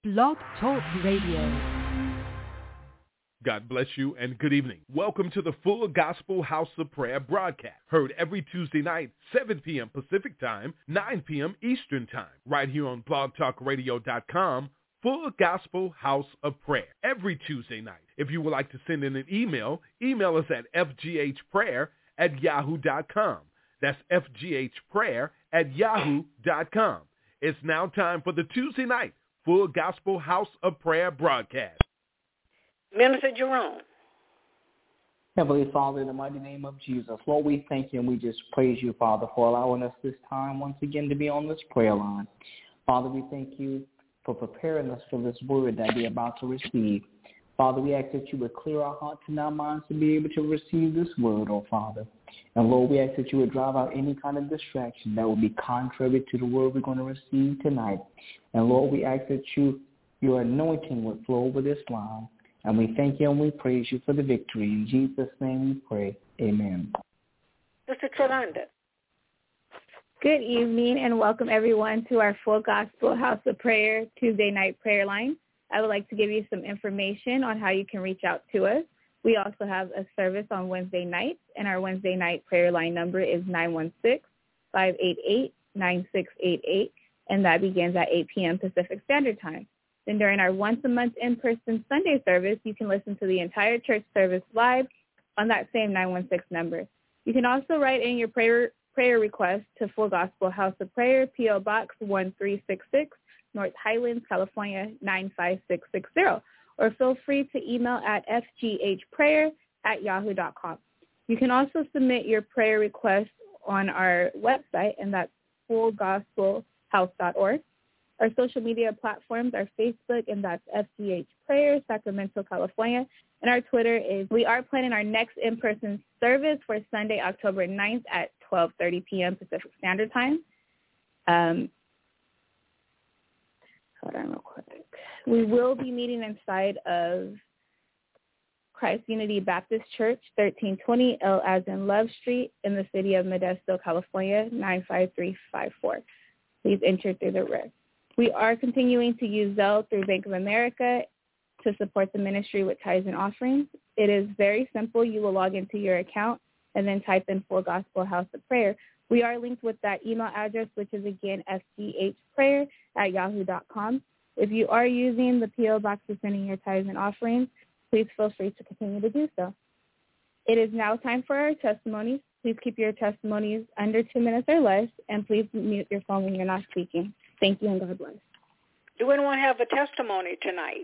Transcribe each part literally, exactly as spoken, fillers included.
Blog Talk Radio. God bless you and good evening. Welcome to the Full Gospel House of Prayer broadcast, heard every Tuesday night, seven p.m. Pacific Time, nine p.m. Eastern Time, right here on blog talk radio dot com, Full Gospel House of Prayer, every Tuesday night. If you would like to send in an email, email us at f g h prayer at yahoo dot com. That's f g h prayer at yahoo dot com. It's now time for the Tuesday night Full Gospel House of Prayer broadcast. Minister Jerome. Heavenly Father, in the mighty name of Jesus, Lord, we thank you and we just praise you, Father, for allowing us this time once again to be on this prayer line. Father, we thank you for preparing us for this word that we're about to receive. Father, we ask that you would clear our hearts and our minds to be able to receive this word, oh Father. And Lord, we ask that you would drive out any kind of distraction that would be contrary to the word we're going to receive tonight. And Lord, we ask that you, your anointing would flow over this line. And we thank you and we praise you for the victory. In Jesus' name we pray. Amen. Sister Trelanda. Good evening and welcome everyone to our Full Gospel House of Prayer Tuesday night prayer line. I would like to give you some information on how you can reach out to us. We also have a service on Wednesday nights, and our Wednesday night prayer line number is nine one six, five eight eight, nine six eight eight, and that begins at eight p.m. Pacific Standard Time. Then during our once-a-month in-person Sunday service, you can listen to the entire church service live on that same nine one six number. You can also write in your prayer prayer request to Full Gospel House of Prayer, P O. Box one three six six, North Highlands, California, nine five six six zero, or feel free to email at f g h prayer at yahoo dot com. You can also submit your prayer request on our website, and that's full gospel house dot org. Our social media platforms are Facebook, and that's F G H Prayer, Sacramento, California. And our Twitter is, we are planning our next in-person service for Sunday, October ninth at twelve thirty p.m. Pacific Standard Time. Um, hold on real quick. We will be meeting inside of Christ Unity Baptist Church, thirteen twenty L as in Love Street in the city of Modesto, California, nine five three five four. Please enter through the rear. We are continuing to use Zelle through Bank of America to support the ministry with tithes and offerings. It is very simple. You will log into your account and then type in Full Gospel House of Prayer. We are linked with that email address, which is, again, f g h prayer at yahoo dot com. If you are using the P O. Box for sending your tithes and offerings, please feel free to continue to do so. It is now time for our testimonies. Please keep your testimonies under two minutes or less, and please mute your phone when you're not speaking. Thank you, and God bless. Do anyone have a testimony tonight?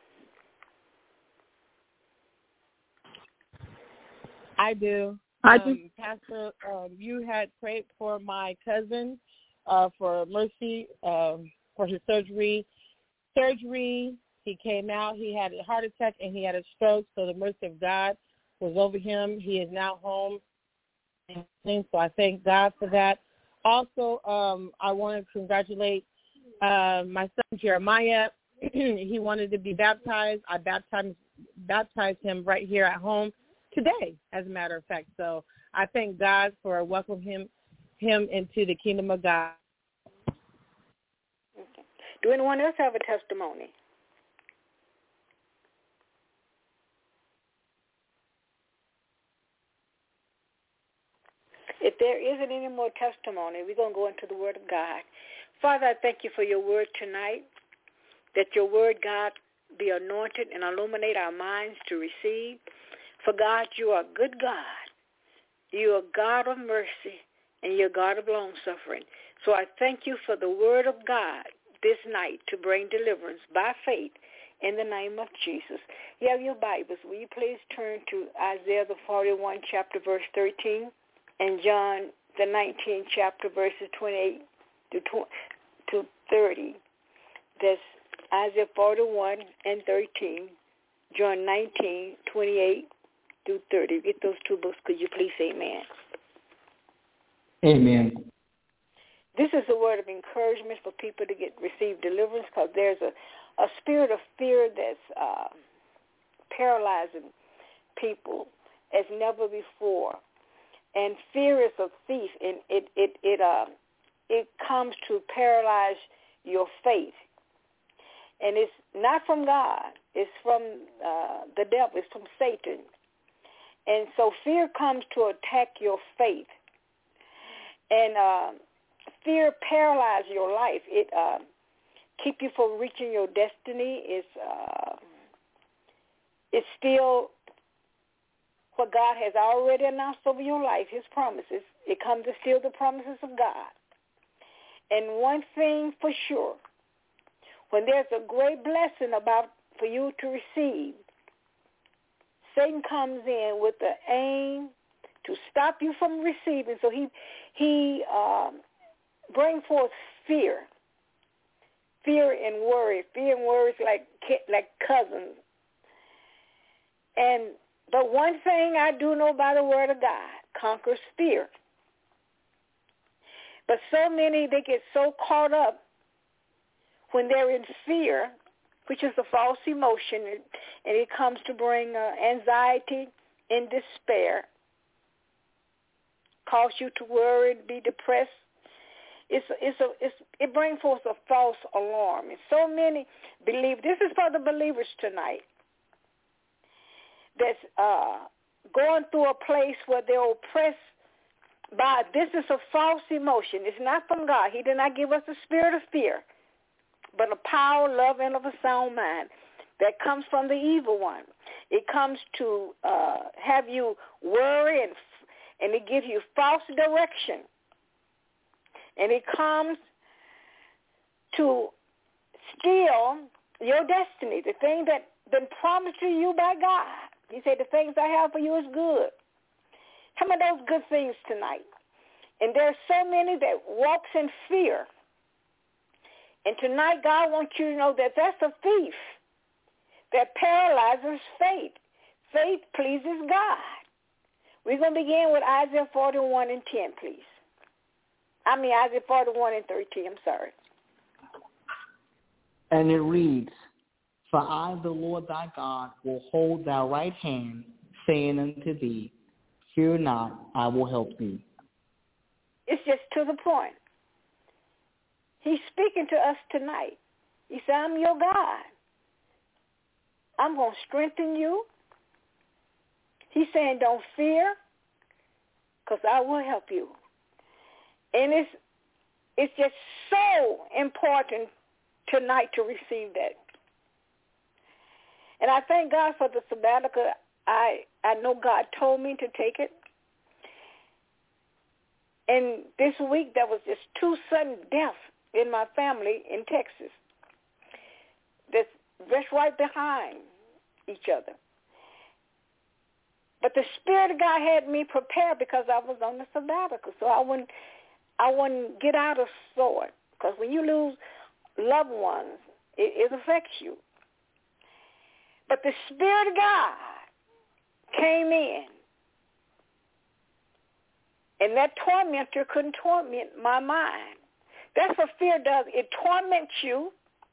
I do. I um, do. Pastor, um, you had prayed for my cousin uh, for mercy um, for his surgery. Surgery, he came out, he had a heart attack, and he had a stroke, so the mercy of God was over him. He is now home, and so I thank God for that. Also, um, I want to congratulate uh, my son, Jeremiah. He wanted to be baptized. I baptized, baptized him right here at home today, as a matter of fact. So I thank God for welcoming him, him into the kingdom of God. Okay. Do anyone else have a testimony? If there isn't any more testimony, we're going to go into the Word of God. Father, I thank you for your word tonight, that your word, God, be anointed and illuminate our minds to receive. For, God, you are a good God. You are God of mercy, and you're God of long-suffering. So I thank you for the word of God this night to bring deliverance by faith in the name of Jesus. You have your Bibles. Will you please turn to Isaiah the forty-one chapter, verse thirteen, and John the nineteenth chapter, verses twenty-eight to thirty. That's Isaiah forty-one and thirteen, John nineteen, twenty-eight through thirty. Get those two books. Could you please say amen? Amen. This is a word of encouragement for people to get receive deliverance, because there's a, a spirit of fear that's uh, paralyzing people as never before. And fear is a thief, and it it it uh it comes to paralyze your faith. And it's not from God. It's from uh, the devil. It's from Satan. And so fear comes to attack your faith. And uh, fear paralyzes your life. It uh, keeps you from reaching your destiny. It's, uh, it's still what God has already announced over your life, his promises. It comes to steal the promises of God. And one thing for sure, when there's a great blessing about for you to receive, Satan comes in with the aim to stop you from receiving. So he he um, brings forth fear, fear and worry, fear and worry is like like cousins. And but one thing I do know by the word of God conquers fear. But so many, they get so caught up when they're in fear, which is a false emotion, and it comes to bring uh, anxiety and despair, cause you to worry, be depressed. It's it's a it's it brings forth a false alarm, and so many believe. This is for the believers tonight that's uh, going through a place where they're oppressed by. This is a false emotion. It's not from God. He did not give us a spirit of fear, but a power, love, and of a sound mind that comes from the evil one. It comes to uh, have you worry, and and it gives you false direction. And it comes to steal your destiny, the thing that been promised to you by God. He said, the things I have for you is good. Some of those good things tonight. And there's so many that walks in fear. And tonight, God wants you to know that that's a thief that paralyzes faith. Faith pleases God. We're going to begin with Isaiah forty-one and ten, please. I mean Isaiah forty-one and thirteen, I'm sorry. And it reads, For I, the Lord thy God, will hold thy right hand, saying unto thee, Fear not, I will help thee. It's just to the point. He's speaking to us tonight. He said, I'm your God. I'm going to strengthen you. He's saying, don't fear, because I will help you. And it's it's just so important tonight to receive that. And I thank God for the sabbatical. I, I know God told me to take it. And this week there was just two sudden deaths in my family in Texas. That's just right behind each other. But the Spirit of God had me prepared because I was on the sabbatical, so I wouldn't, I wouldn't get out of sort. Because when you lose loved ones, it, it affects you. But the Spirit of God came in, and that tormentor couldn't torment my mind. That's what fear does. It torments you.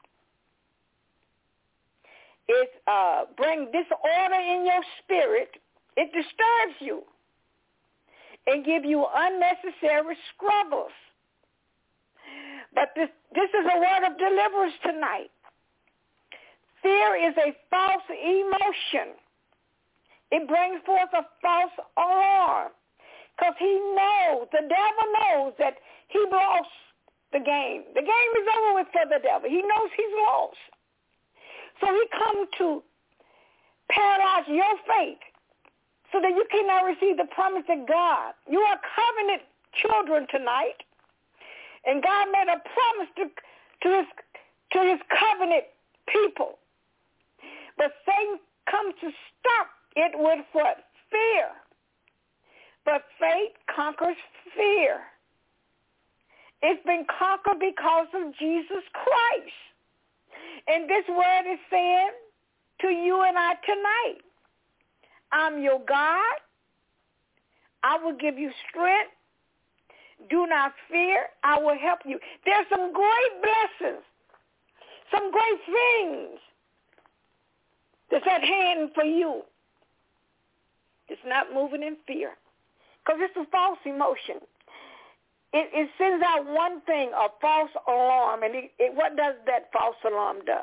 It uh, brings disorder in your spirit. It disturbs you and give you unnecessary struggles. But this, this is a word of deliverance tonight. Fear is a false emotion. It brings forth a false alarm because he knows, the devil knows that he lost the game. The game is over with for the devil. He knows he's lost. So he comes to paralyze your faith so that you cannot receive the promise of God. You are covenant children tonight, and God made a promise to, to, his, to his covenant people. But Satan comes to stop it with what? Fear. But faith conquers fear. It's been conquered because of Jesus Christ. And this word is saying to you and I tonight, I'm your God. I will give you strength. Do not fear. I will help you. There's some great blessings, some great things that's at hand for you. It's not moving in fear because it's a false emotion. It, it sends out one thing, a false alarm, and it, it, what does that false alarm does?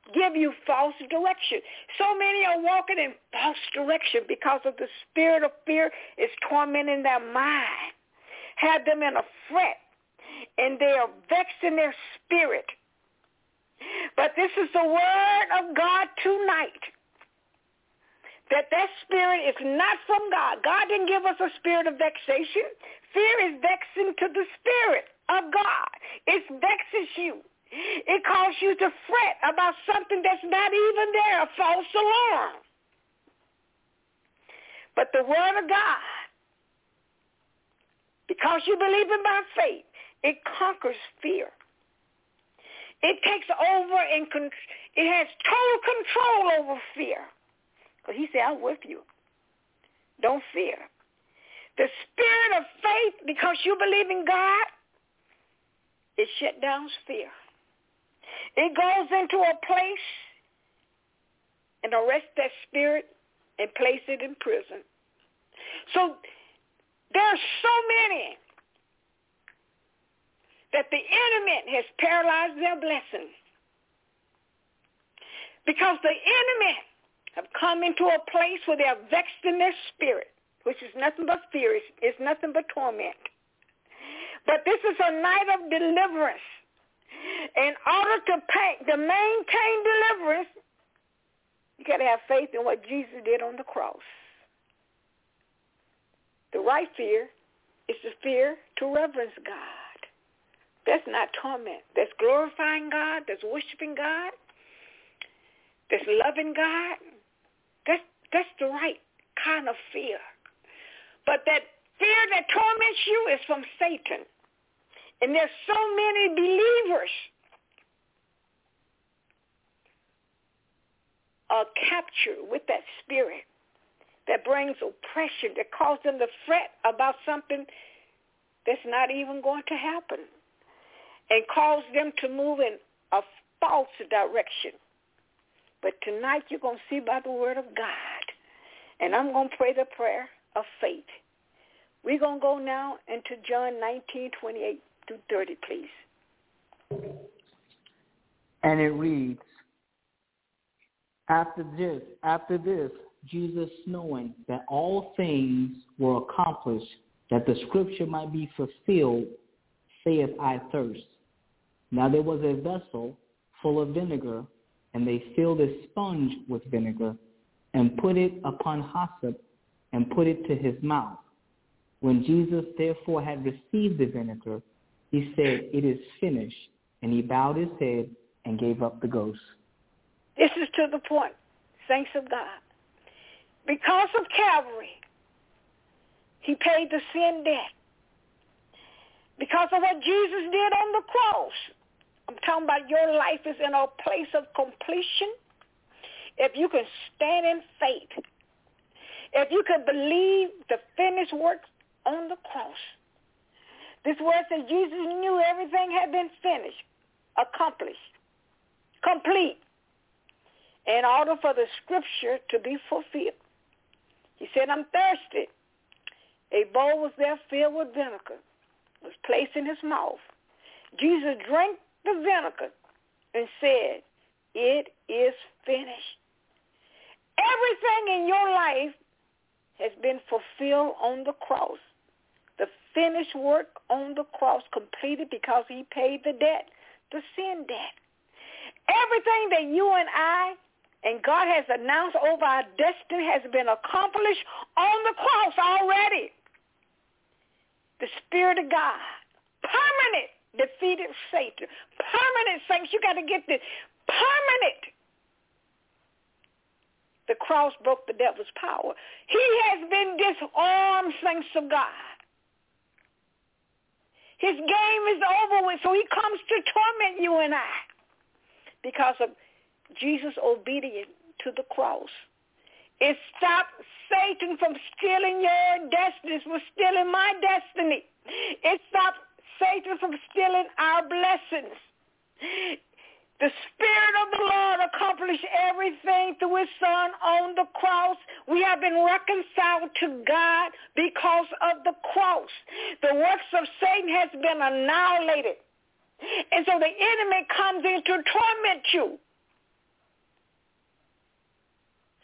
give you false direction. So many are walking in false direction because of the spirit of fear is tormenting their mind, have them in a fret, and they are vexed in their spirit. But this is the word of God tonight, that that spirit is not from God. God didn't give us a spirit of vexation. Fear is vexing to the spirit of God. It vexes you. It causes you to fret about something that's not even there, a false alarm. But the word of God, because you believe in by faith, it conquers fear. It takes over and con- it has total control over fear. Because he said, I'm with you. Don't fear. The spirit of faith, because you believe in God, it shut down fear. It goes into a place and arrests that spirit and place it in prison. So there are so many that the enemy has paralyzed their blessings because the enemy have come into a place where they are vexed in their spirit, which is nothing but fear. It's, it's nothing but torment. But this is a night of deliverance. In order to, pay, to maintain deliverance, you got to have faith in what Jesus did on the cross. The right fear is the fear to reverence God. That's not torment. That's glorifying God. That's worshiping God. That's loving God. That's, that's the right kind of fear. But that fear that torments you is from Satan. And there's so many believers are captured with that spirit that brings oppression, that causes them to fret about something that's not even going to happen, and cause them to move in a false direction. But tonight you're going to see by the word of God. And I'm going to pray the prayer of faith. We're going to go now into John nineteen, twenty-eight through thirty, please. And it reads, After this, after this, Jesus, knowing that all things were accomplished, that the scripture might be fulfilled, saith, I thirst. Now there was a vessel full of vinegar, and they filled a sponge with vinegar, and put it upon hyssop, and put it to his mouth. When Jesus therefore had received the vinegar, he said, It is finished. And he bowed his head and gave up the ghost. This is to the point, saints of God. Because of Calvary, he paid the sin debt. Because of what Jesus did on the cross, I'm talking about your life is in a place of completion. If you can stand in faith, if you can believe the finished work on the cross. This word says Jesus knew everything had been finished, accomplished, complete, in order for the scripture to be fulfilled. He said, I'm thirsty. A bowl was there filled with vinegar, was placed in his mouth. Jesus drank the vinegar and said, it is finished. Everything in your life has been fulfilled on the cross. The finished work on the cross completed because he paid the debt, the sin debt. Everything that you and I and God has announced over our destiny has been accomplished on the cross already. The Spirit of God, permanent, defeated Satan. Permanent, saints, you got to get this. Permanent. The cross broke the devil's power. He has been disarmed, saints of God. His game is over with, so he comes to torment you and I because of Jesus' obedience to the cross. It stopped Satan from stealing your destiny, from stealing my destiny. It stopped Satan from stealing our blessings. The Spirit of the Lord accomplished everything through his Son on the cross. We have been reconciled to God because of the cross. The works of Satan has been annihilated. And so the enemy comes in to torment you.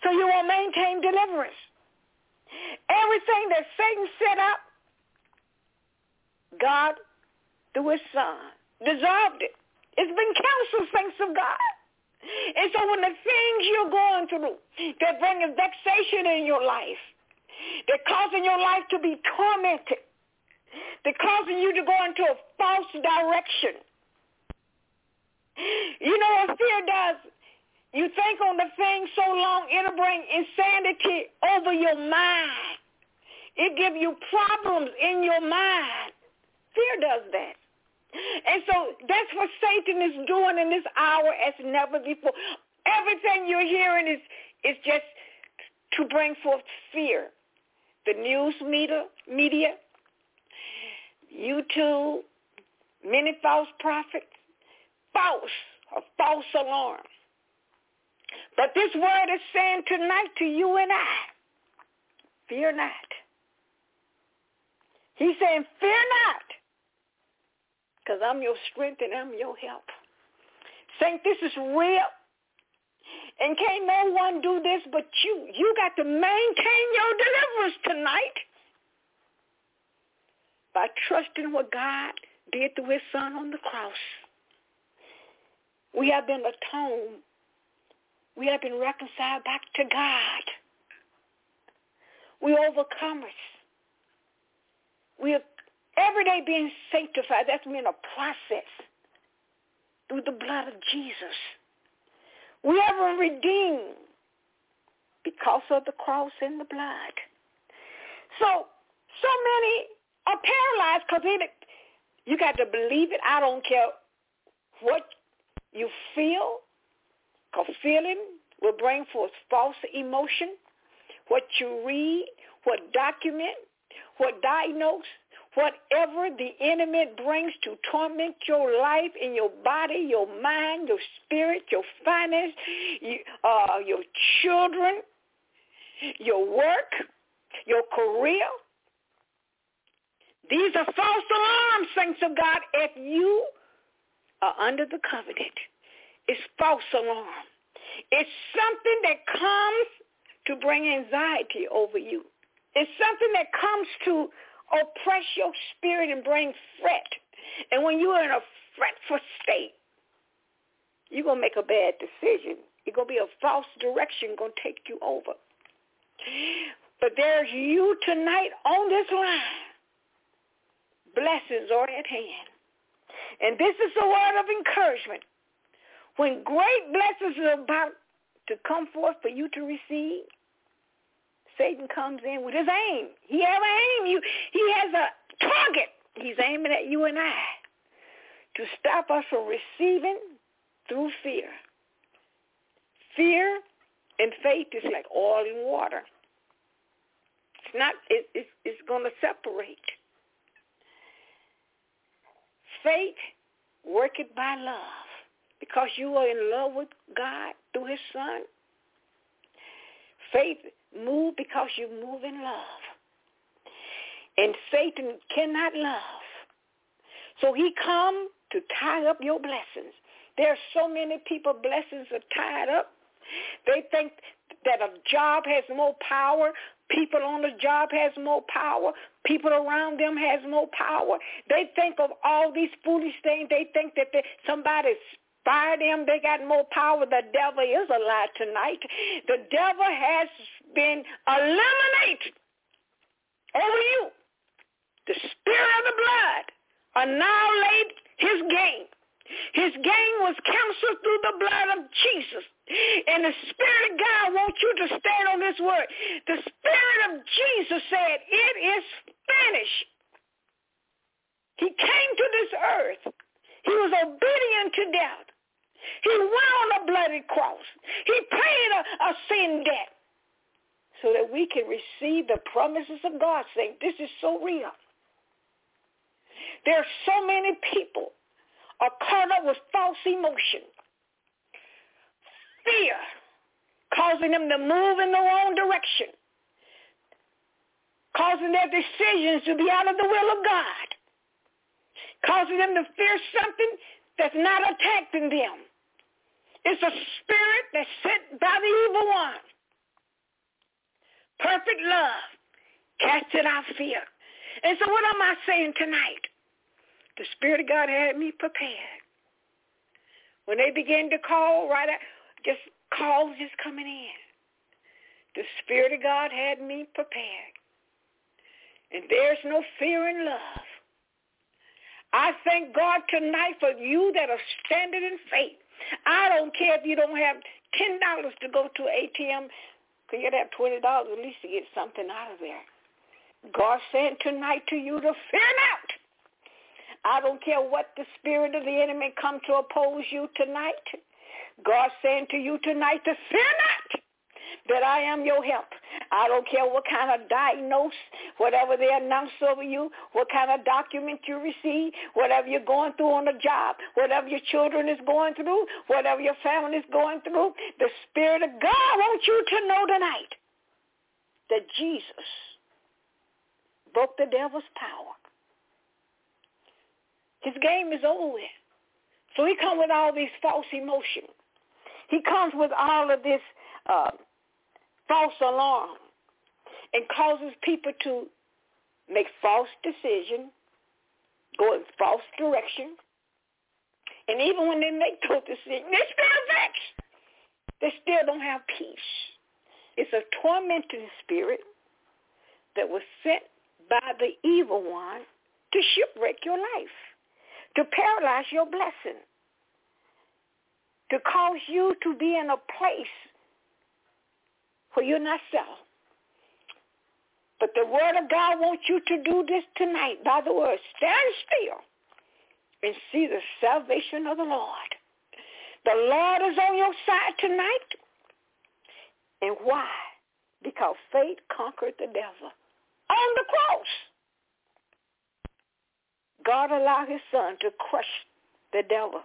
so you will maintain deliverance. Everything that Satan set up, God, through his son, dissolved it. It's been canceled, saints of God. And so when the things you're going through that bring a vexation in your life, they're causing your life to be tormented, they're causing you to go into a false direction. You know what fear does? You think on the thing so long, it'll bring insanity over your mind. It gives you problems in your mind. Fear does that. And so that's what Satan is doing in this hour as never before. Everything you're hearing is, is just to bring forth fear. The news media, media, YouTube, many false prophets, false, a false alarm. But this word is saying tonight to you and I, fear not. He's saying, fear not, because I'm your strength and I'm your help. Saint, this is real. And can't no one do this but you. You got to maintain your deliverance tonight by trusting what God did through his son on the cross. We have been atoned. We have been reconciled back to God. We overcomers. We are every day being sanctified. That's been a process through the blood of Jesus. We have been redeemed because of the cross and the blood. So, so many are paralyzed because you got to believe it. I don't care what you feel, because feeling will bring forth false emotion. What you read, what document, what diagnose, whatever the enemy brings to torment your life in your body, your mind, your spirit, your finance, you, uh, your children, your work, your career. These are false alarms, saints of God, if you are under the covenant. It's false alarm. It's something that comes to bring anxiety over you. It's something that comes to oppress your spirit and bring fret. And when you're in a fretful state, you're going to make a bad decision. It's going to be a false direction going to take you over. But there's you tonight on this line. Blessings are at hand. And this is a word of encouragement. When great blessings are about to come forth for you to receive, Satan comes in with his aim. He has an aim. You, he has a target. He's aiming at you and I to stop us from receiving through fear. Fear and faith is like oil and water. It's not. It, it's, it's going to separate. Faith worketh by love. Because you are in love with God through his son. Faith move because you move in love. And Satan cannot love. So he come to tie up your blessings. There are so many people blessings are tied up. They think that a job has more power. People on the job has more power. People around them has more power. They think of all these foolish things. They think that they, somebody's by them, they got more power. The devil is a lie tonight. The devil has been eliminated over you. The spirit of the blood annihilated his game. His game was canceled through the blood of Jesus. And the Spirit of God wants you to stand on this word. The Spirit of Jesus said, it is finished. He came to this earth. He was obedient to death. He went on a bloody cross. He paid a, a sin debt so that we can receive the promises of God, saying, this is so real. There are so many people are caught up with false emotion, fear, causing them to move in the wrong direction, causing their decisions to be out of the will of God, causing them to fear something that's not attacking them. It's a spirit that's sent by the evil one Perfect love casted out fear. And so what am I saying tonight? The Spirit of God had me prepared. When they began to call, right at, just calls just coming in. The Spirit of God had me prepared. And there's no fear in love. I thank God tonight for you that are standing in faith. I don't care if you don't have ten dollars to go to an A T M, because you'd have twenty dollars at least to get something out of there. God said tonight to you to fear not. I don't care what the spirit of the enemy come to oppose you tonight. God saying to you tonight to fear not, that I am your help. I don't care what kind of diagnose, whatever they announce over you, what kind of document you receive, whatever you're going through on the job, whatever your children is going through, whatever your family is going through. The Spirit of God wants you to know tonight that Jesus broke the devil's power. His game is over with. So he comes with all these false emotions. He comes with all of this uh, false alarm and causes people to make false decisions, go in false direction. And even when they make those decisions, they're still vexed. They still don't have peace. It's a tormenting spirit that was sent by the evil one to shipwreck your life, to paralyze your blessing, to cause you to be in a place where you're not settled. But the Word of God wants you to do this tonight by the Word. Stand still and see the salvation of the Lord. The Lord is on your side tonight. And why? Because faith conquered the devil on the cross. God allowed his son to crush the devil.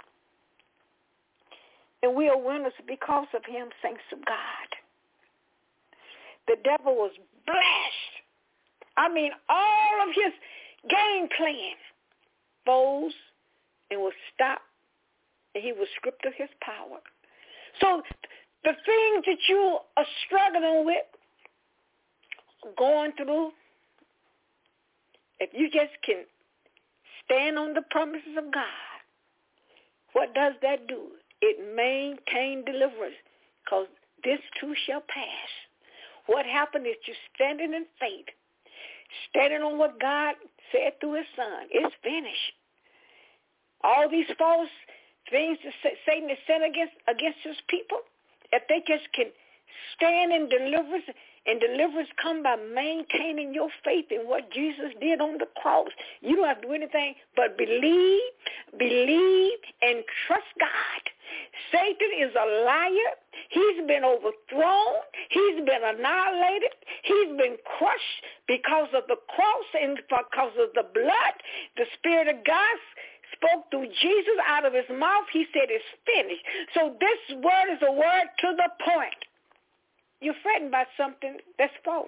And we are winners because of him, saints of God. The devil was blessed. I mean, all of his game plan froze and was stopped, and he was stripped of his power. So the things that you are struggling with, going through, if you just can stand on the promises of God, what does that do? It maintains deliverance, because this too shall pass. What happened is you're standing in faith, standing on what God said through his son. It's finished. All these false things that Satan has sent against, against his people, if they just can stand in deliverance, and deliverance come by maintaining your faith in what Jesus did on the cross. You don't have to do anything but believe, believe, and trust God. Satan is a liar. He's been overthrown. He's been annihilated. He's been crushed because of the cross and because of the blood. The Spirit of God spoke through Jesus out of his mouth. He said it's finished. So this word is a word to the point. You're fretting about something that's false.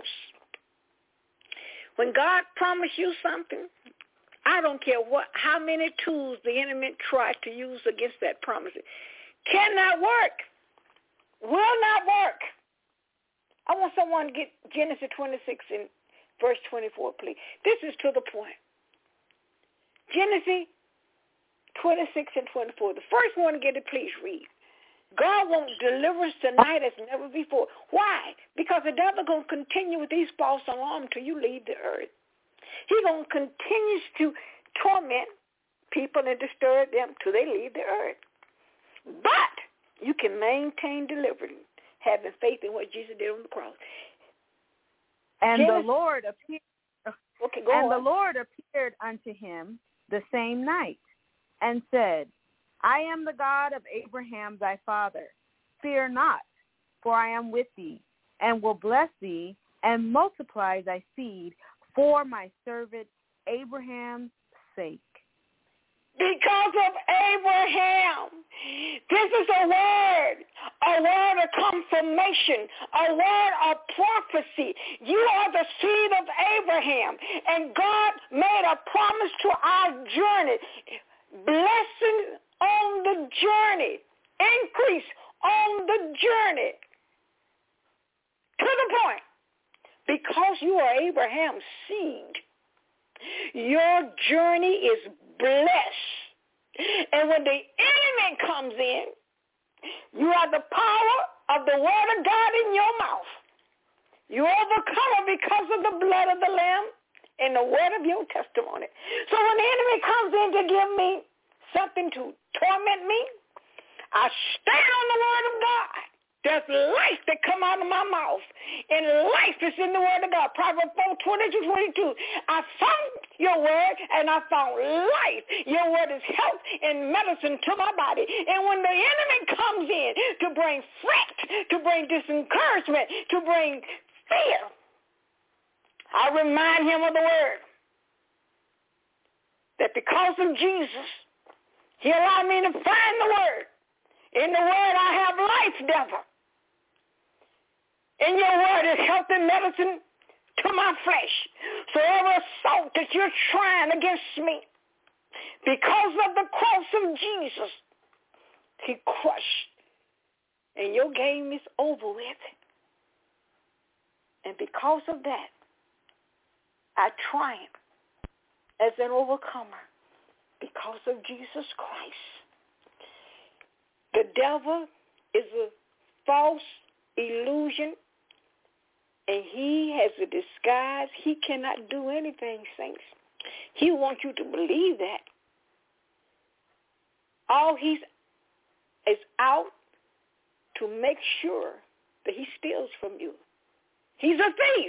When God promised you something, I don't care what, how many tools the enemy tried to use against that promise. It cannot work. Will not work. I want someone to get Genesis twenty-six and verse twenty-four, please. This is to the point. Genesis twenty-six and twenty-four. The first one to get it, please read. God wants deliverance tonight as never before. Why? Because the devil going to continue with these false alarms until you leave the earth. He's going to continue to torment people and disturb them till they leave the earth. But you can maintain deliverance, having faith in what Jesus did on the cross. And Genesis, the Lord appeared. okay, go and on. the Lord appeared unto him the same night, and said, I am the God of Abraham thy father. Fear not, for I am with thee, and will bless thee, and multiply thy seed for my servant Abraham's sake. Because of Abraham. This is a word, a word of confirmation, a word of prophecy. You are the seed of Abraham, and God made a promise to our journey. Blessing on the journey, increase on the journey. To the point. because you are Abraham's seed, your journey is blessed. And when the enemy comes in, you have the power of the word of God in your mouth. You overcome because of the blood of the Lamb and the word of your testimony. So when the enemy comes in to give me something to torment me, I stand on the word of God. There's life that come out of my mouth, and life is in the word of God. Proverbs four, twenty to twenty-two. I found your word, and I found life. Your word is health and medicine to my body. And when the enemy comes in to bring fret, to bring disencouragement, to bring fear, I remind him of the word. That because of Jesus, he allowed me to find the word. In the word I have life, devil. In your word is health and medicine to my flesh. So every assault that you're trying against me, because of the cross of Jesus, he crushed. And your game is over with. And because of that, I triumph as an overcomer because of Jesus Christ. The devil is a false illusion, and he has a disguise. He cannot do anything, saints. He wants you to believe that. All he's is out to make sure that he steals from you. He's a thief.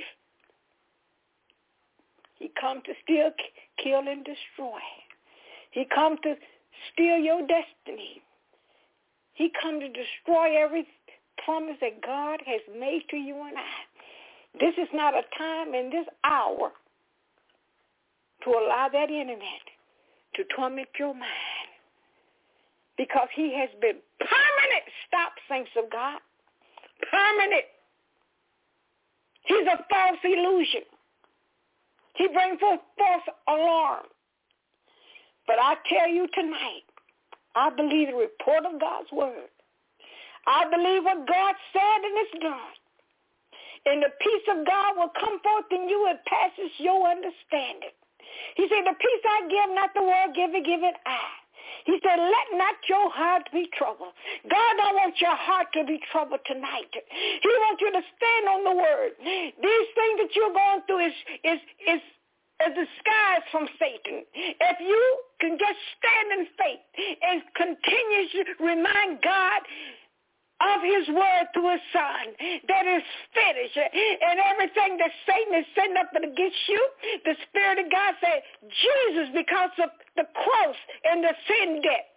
He come to steal, kill, and destroy. He come to steal your destiny. He come to destroy every promise that God has made to you and I. This is not a time in this hour to allow that enemy to torment your mind, because he has been permanent. Stop, saints of God. Permanent. He's a false illusion. He brings forth false alarm. But I tell you tonight, I believe the report of God's word. I believe what God said and it's done. And the peace of God will come forth in you and passes your understanding. He said, the peace I give, not the world give it, give it I. He said, let not your heart be troubled. God don't want your heart to be troubled tonight. He wants you to stand on the word. These things that you're going through is, is, is a disguise from Satan. If you can just stand in faith and continue to remind God of his word through his son, that is finished, and everything that Satan is setting up against you, the Spirit of God said, Jesus, because of the cross and the sin debt,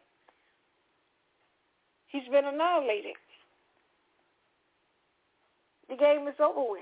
he's been annihilated. The game is over with.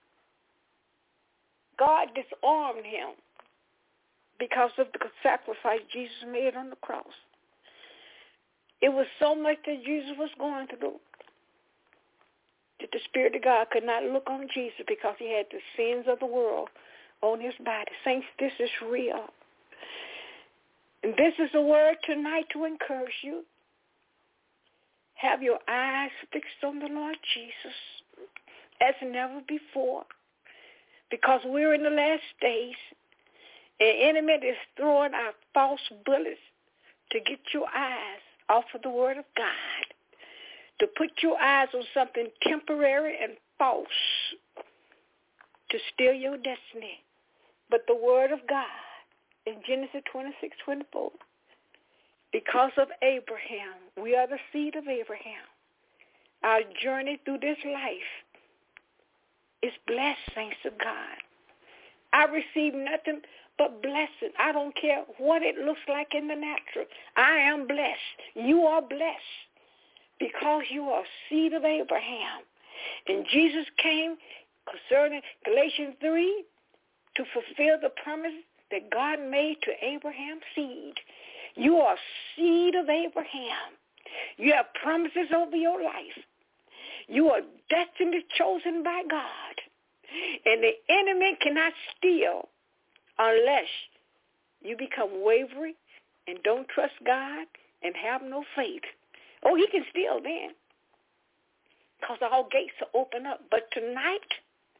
God disarmed him because of the sacrifice Jesus made on the cross. It was so much that Jesus was going through that the Spirit of God could not look on Jesus because he had the sins of the world on his body. Saints, this is real. And this is a word tonight to encourage you. Have your eyes fixed on the Lord Jesus as never before, because we're in the last days. And the enemy is throwing out false bullets to get your eyes off of the word of God, to put your eyes on something temporary and false, to steal your destiny. But the word of God in Genesis twenty-six, twenty-four, because of Abraham, we are the seed of Abraham. Our journey through this life is blessed, saints of God. I receive nothing but blessing. I don't care what it looks like in the natural. I am blessed. You are blessed because you are seed of Abraham. And Jesus came concerning Galatians three to fulfill the promise that God made to Abraham's seed. You are seed of Abraham. You have promises over your life. You are destined, chosen by God. And the enemy cannot steal unless you become wavering and don't trust God and have no faith. Oh, he can steal then, because all gates are open up. But tonight,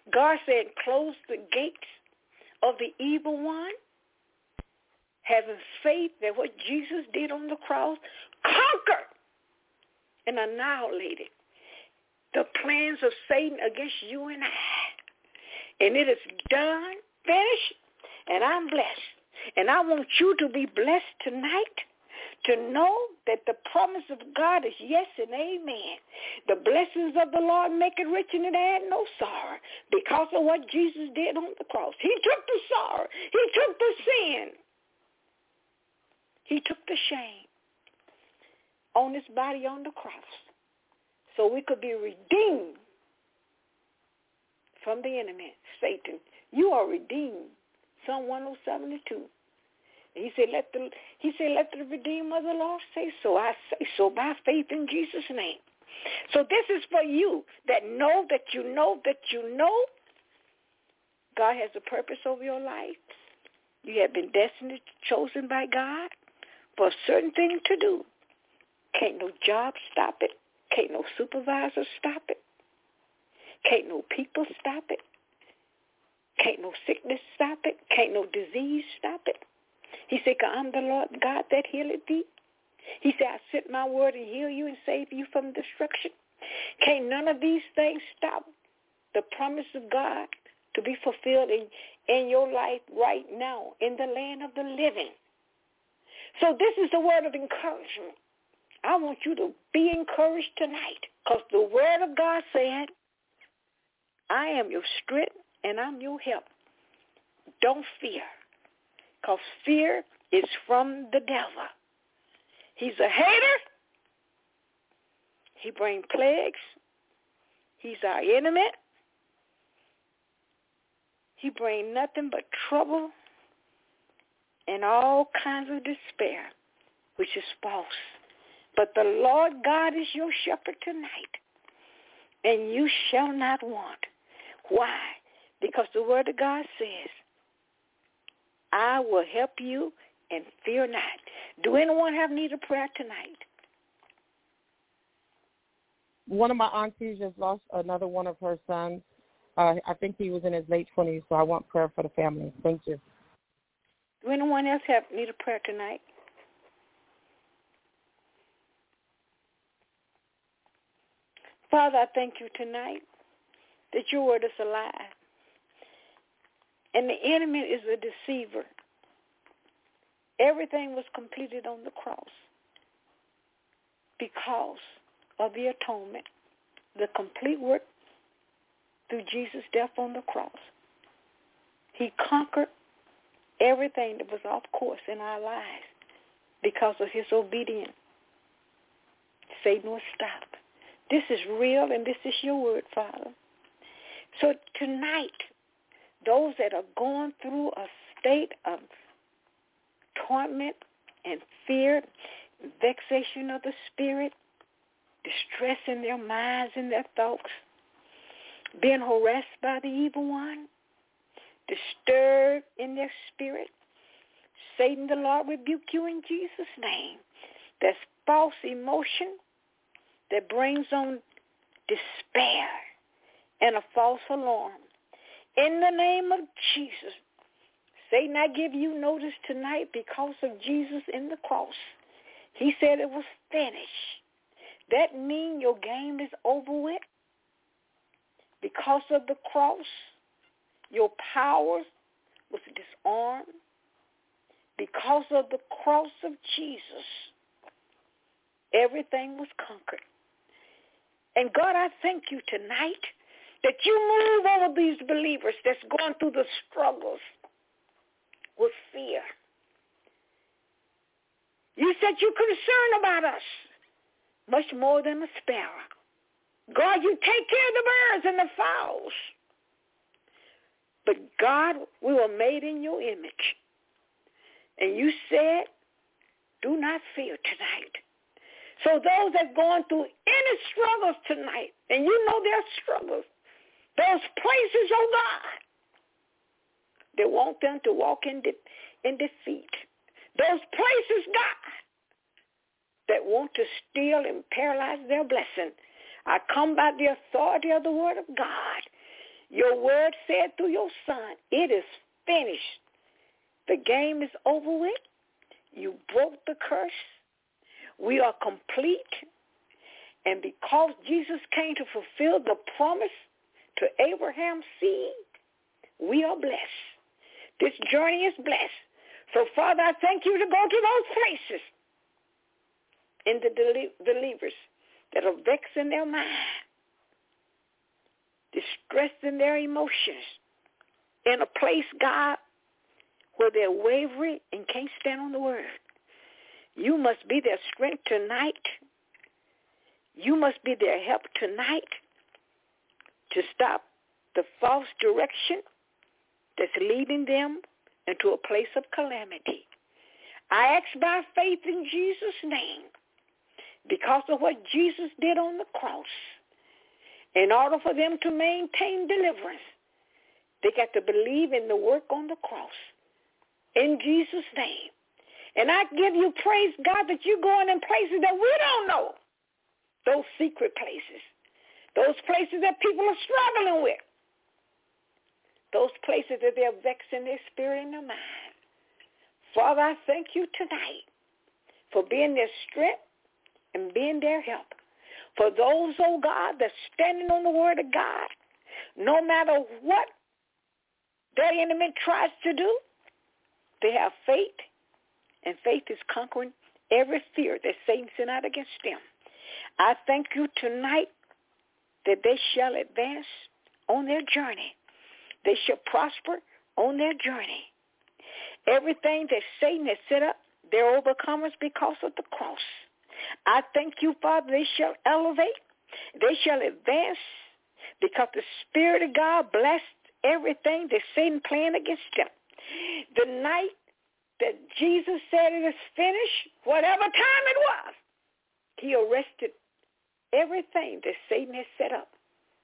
God said, close the gates of the evil one, having faith that what Jesus did on the cross conquered and annihilated the plans of Satan against you and I. And it is done, finished, and I'm blessed. And I want you to be blessed tonight to know that the promise of God is yes and amen. The blessings of the Lord make it rich and it add no sorrow because of what Jesus did on the cross. He took the sorrow. He took the sin. He took the shame on his body on the cross so we could be redeemed from the enemy, Satan. You are redeemed. Psalm one oh seventy-two. He said, let the he said, let the Redeemer of the Lord say so. I say so by faith in Jesus' name. So this is for you that know that you know that you know God has a purpose over your life. You have been destined, chosen by God for a certain thing to do. Can't no job stop it. Can't no supervisor stop it. Can't no people stop it. Can't no sickness stop it. Can't no disease stop it. He said, I'm the Lord God that healeth thee. He said, I sent my word and heal you and save you from destruction. Can't none of these things stop the promise of God to be fulfilled in, in your life right now in the land of the living. So this is the word of encouragement. I want you to be encouraged tonight because the word of God said, I am your strength and I'm your help. Don't fear, because fear is from the devil. He's a hater. He brings plagues. He's our enemy. He brings nothing but trouble and all kinds of despair, which is false. But the Lord God is your shepherd tonight, and you shall not want. Why? Because the word of God says, I will help you and fear not. Do anyone have need of prayer tonight? One of my aunties just lost another one of her sons. Uh, I think he was in his late twenties, so I want prayer for the family. Thank you. Do anyone else have need of prayer tonight? Father, I thank you tonight that your word is alive. And the enemy is a deceiver. Everything was completed on the cross because of the atonement, the complete work through Jesus' death on the cross. He conquered everything that was off course in our lives because of his obedience. Satan was stopped. This is real, and this is your word, Father. So tonight, those that are going through a state of torment and fear, vexation of the spirit, distress in their minds and their thoughts, being harassed by the evil one, disturbed in their spirit, Satan, the Lord rebuke you in Jesus' name. That's false emotion that brings on despair and a false alarm. In the name of Jesus, Satan, I give you notice tonight because of Jesus in the cross. He said it was finished. That means your game is over with. Because of the cross, your power was disarmed. Because of the cross of Jesus, everything was conquered. And God, I thank you tonight that you move over these believers that's going through the struggles with fear. You said you're concerned about us much more than a sparrow. God, you take care of the birds and the fowls. But God, we were made in your image. And you said, do not fear tonight. So those that are going through any struggles tonight, and you know their struggles, those places, oh God, they want them to walk in, de- in defeat. Those places, God, that want to steal and paralyze their blessing. I come by the authority of the word of God. Your word said through your son, it is finished. The game is over with. You broke the curse. We are complete. And because Jesus came to fulfill the promise to Abraham's seed, we are blessed. This journey is blessed. So, Father, I thank you to go to those places in the believers that are vexed in their mind, distressed in their emotions, in a place, God, where they're wavering and can't stand on the word. You must be their strength tonight. You must be their help tonight to stop the false direction that's leading them into a place of calamity. I ask by faith in Jesus' name, because of what Jesus did on the cross, in order for them to maintain deliverance, they got to believe in the work on the cross. In Jesus' name. And I give you praise, God, that you're going in places that we don't know. Those secret places. Those places that people are struggling with. Those places that they're vexed in their spirit and their mind. Father, I thank you tonight for being their strength and being their help. For those, oh God, that's standing on the word of God, no matter what their enemy tries to do, they have faith, and faith is conquering every fear that Satan sent out against them. I thank you tonight that they shall advance on their journey. They shall prosper on their journey. Everything that Satan has set up, they're overcomers because of the cross. I thank you, Father, they shall elevate. They shall advance because the Spirit of God blessed everything that Satan planned against them. The night that Jesus said it is finished, whatever time it was, he arrested everything that Satan has set up.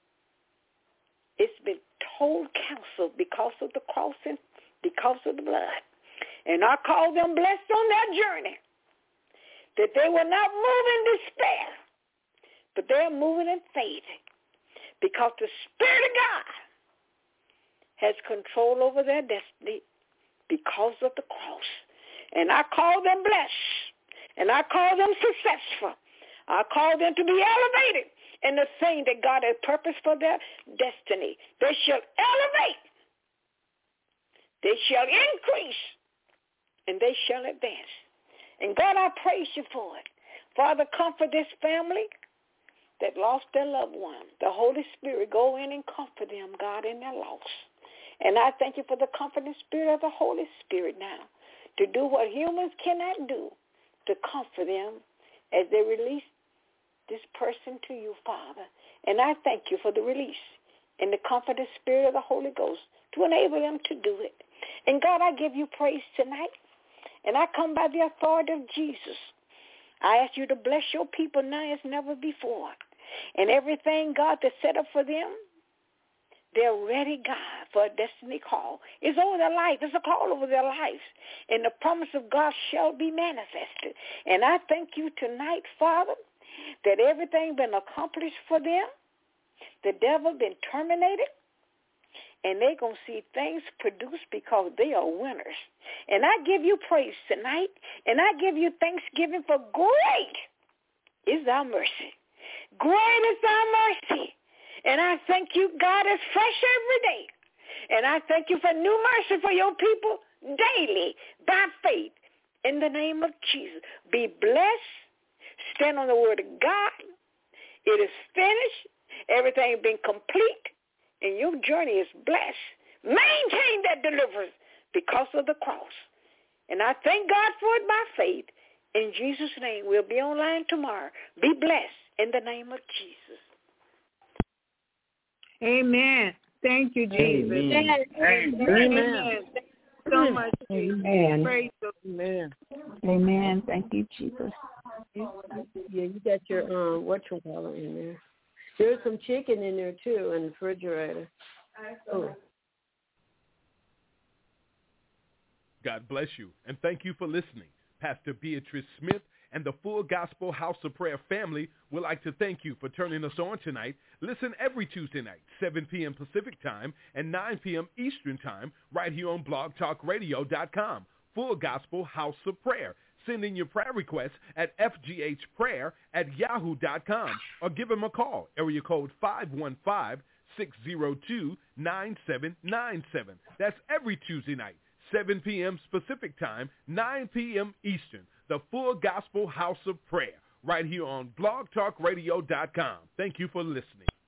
It's been told counsel because of the cross and because of the blood. And I call them blessed on their journey, that they will not move in despair, but they're moving in faith because the Spirit of God has control over their destiny because of the cross. And I call them blessed, and I call them successful. I call them to be elevated in the thing that God has purposed for their destiny. They shall elevate. They shall increase, and they shall advance. And God, I praise you for it. Father, comfort this family that lost their loved one. The Holy Spirit, go in and comfort them, God, in their loss. And I thank you for the comforting spirit of the Holy Spirit now to do what humans cannot do, to comfort them as they release this person to you, Father. And I thank you for the release and the comforting spirit of the Holy Ghost to enable them to do it. And God, I give you praise tonight. And I come by the authority of Jesus. I ask you to bless your people now as never before. And everything, God, that's set up for them, they're ready, God, for a destiny call. It's over their life. It's a call over their lives. And the promise of God shall be manifested. And I thank you tonight, Father, that everything been accomplished for them. The devil been terminated. And they're going to see things produced because they are winners. And I give you praise tonight. And I give you thanksgiving for great is thy mercy. Great is thy mercy. And I thank you, God, is fresh every day. And I thank you for new mercy for your people daily by faith in the name of Jesus. Be blessed. Stand on the word of God. It is finished. Everything has been complete. And your journey is blessed. Maintain that deliverance because of the cross. And I thank God for it by faith. In Jesus' name, we'll be online tomorrow. Be blessed in the name of Jesus. Amen. Thank you, Jesus. Amen. Amen. Amen. Thank you so much, Jesus. Amen. Praise the Lord. Amen. Thank you, Jesus. Yeah, you got your um whatchamacallit in there. There's some chicken in there too in the refrigerator. Oh. God bless you, and thank you for listening. Pastor Beatrice Smith and the Full Gospel House of Prayer family would like to thank you for turning us on tonight. Listen every Tuesday night, seven p.m. Pacific Time and nine p.m. Eastern Time, right here on blog talk radio dot com. Full Gospel House of Prayer. Send in your prayer requests at f g h prayer at yahoo dot com or give them a call, area code five one five, six zero two, nine seven nine seven. That's every Tuesday night, seven p.m. Pacific Time, nine p.m. Eastern. The Full Gospel House of Prayer, right here on blog talk radio dot com. Thank you for listening.